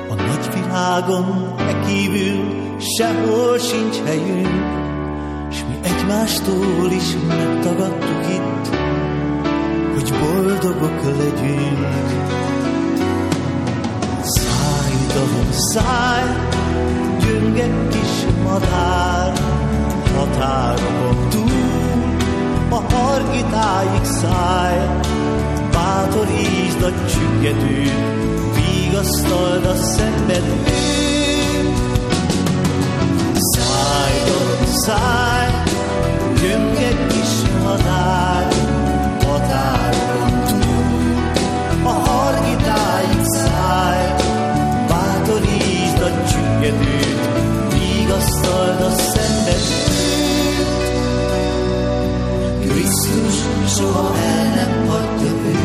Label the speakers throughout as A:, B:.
A: A nagyvilágon e kívül sehol sincs helyünk, s mi egymástól is megtagadtuk itt, hogy boldogok legyünk. Szállj, dalom, szállj, gyönge kis madár, határokon túl, a Hargitáig szállj, bátorítsd a csüggedőt, vigasztald a szenvedőt. Szállj, dalom, szállj, gyönge kis madár, határokon túl, a Hargitáig szállj, bátorítsd a csüggedőt, vigasztald a szenvedőt. Krisztus soha el nem hagyta őt.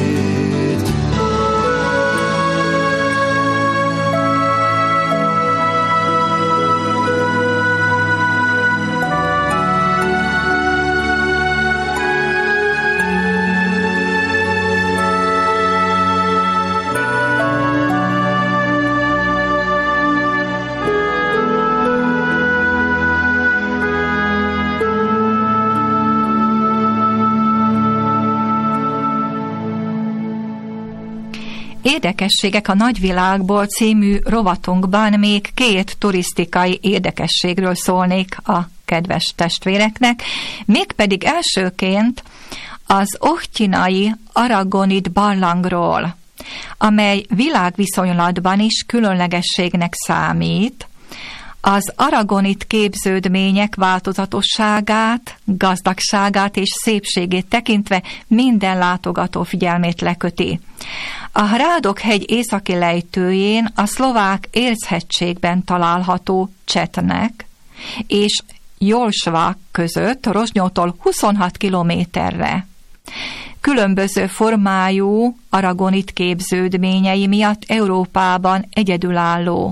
B: Érdekességek a nagyvilágból című rovatunkban még 2 turisztikai érdekességről szólnék a kedves testvéreknek, mégpedig elsőként az Ochtyinai aragonit barlangról, amely világviszonylatban is különlegességnek számít. Az aragonit képződmények változatosságát, gazdagságát és szépségét tekintve minden látogató figyelmét leköti. A Hrádok-hegy északi lejtőjén a szlovák Érzhegységben található Csetnek és Jolsvak között Rozsnyótól 26 kilométerre. Különböző formájú aragonit képződményei miatt Európában egyedülálló.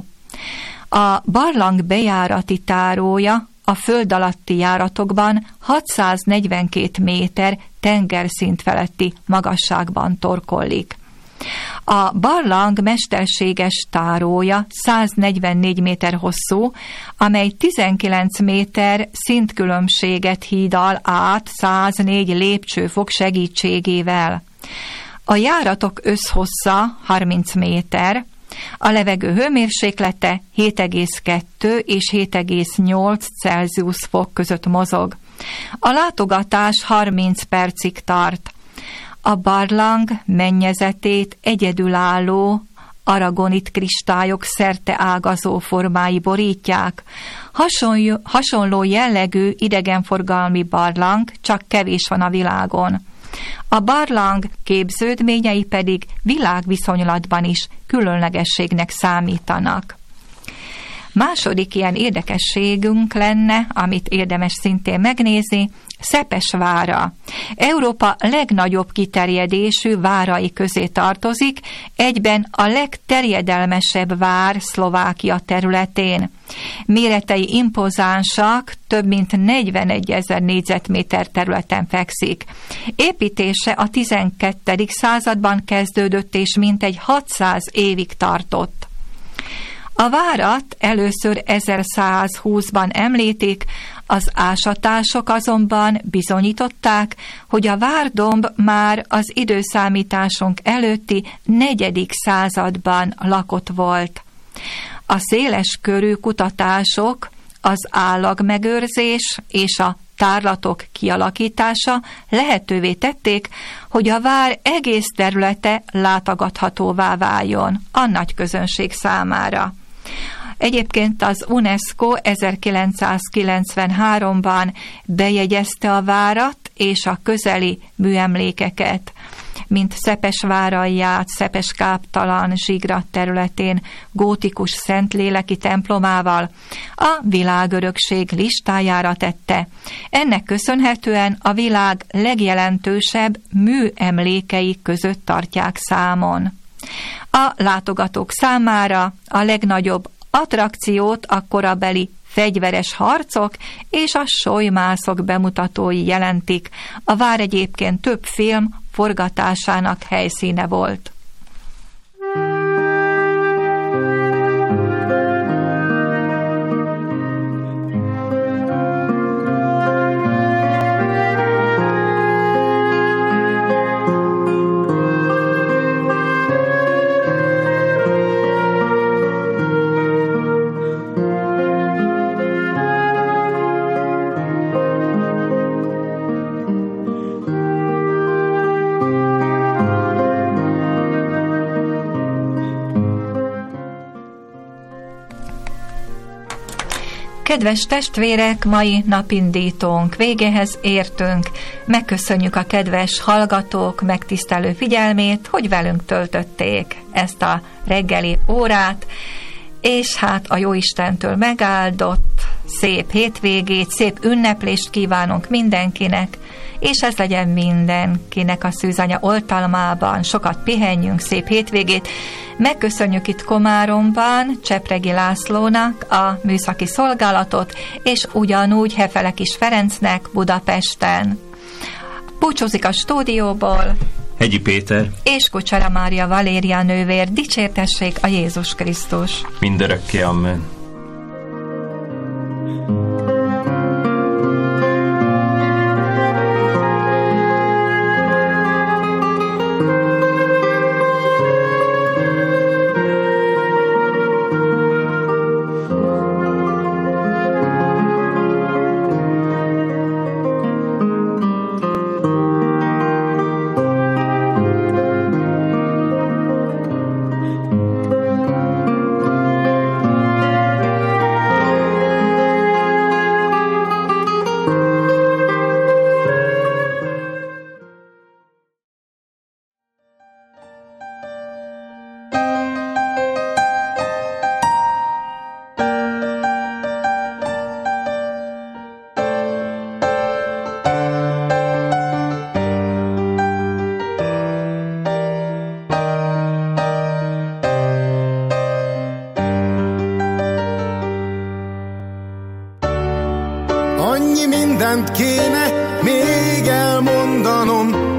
B: A barlang bejárati tárója a föld alatti járatokban 642 méter tengerszint feletti magasságban torkollik. A barlang mesterséges tárója 144 méter hosszú, amely 19 méter szintkülönbséget hídal át 104 lépcsőfok segítségével. A járatok összhossza 30 méter, a levegő hőmérséklete 7,2 és 7,8 Celsius fok között mozog. A látogatás 30 percig tart. A barlang mennyezetét egyedülálló aragonit kristályok szerte ágazó formái borítják. Hasonló jellegű idegenforgalmi barlang csak kevés van a világon. A barlang képződményei pedig világviszonylatban is különlegességnek számítanak. Második ilyen érdekességünk lenne, amit érdemes szintén megnézni, Szepesvára. Európa legnagyobb kiterjedésű várai közé tartozik, egyben a legterjedelmesebb vár Szlovákia területén. Méretei impozánsak, több mint 41 000 négyzetméter területen fekszik. Építése a 12. században kezdődött és mintegy 600 évig tartott. A várat először 1120-ban említik, az ásatások azonban bizonyították, hogy a várdomb már az időszámításunk előtti 4. században lakott volt. A széles körű kutatások, az állagmegőrzés és a tárlatok kialakítása lehetővé tették, hogy a vár egész területe látogathatóvá váljon a nagy közönség számára. Egyébként az UNESCO 1993-ban bejegyezte a várat és a közeli műemlékeket, mint Szepesváralját, Szepeskáptalan, Zsigra területén gótikus szentléleki templomával a világörökség listájára tette. Ennek köszönhetően a világ legjelentősebb műemlékei között tartják számon. A látogatók számára a legnagyobb attrakciót a korabeli fegyveres harcok és a solymászok bemutatói jelentik. A vár egyébként több film forgatásának helyszíne volt. Kedves testvérek, mai napindítónk végéhez értünk. Megköszönjük a kedves hallgatók megtisztelő figyelmét, hogy velünk töltötték ezt a reggeli órát, és hát a Jóistentől megáldott szép hétvégét, szép ünneplést kívánunk mindenkinek, és ez legyen mindenkinek a szűzanya oltalmában. Sokat pihenjünk, szép hétvégét. Megköszönjük itt Komáromban Csepregi Lászlónak a műszaki szolgálatot, és ugyanúgy Hefelekis Ferencnek Budapesten. Búcsúzik a stúdióból
C: Hegyi Péter
B: és Kucsara Mária Valéria nővér. Dicsértessék a Jézus Krisztus!
C: Mindörökké, amen.
D: Annyi mindent kéne még elmondanom,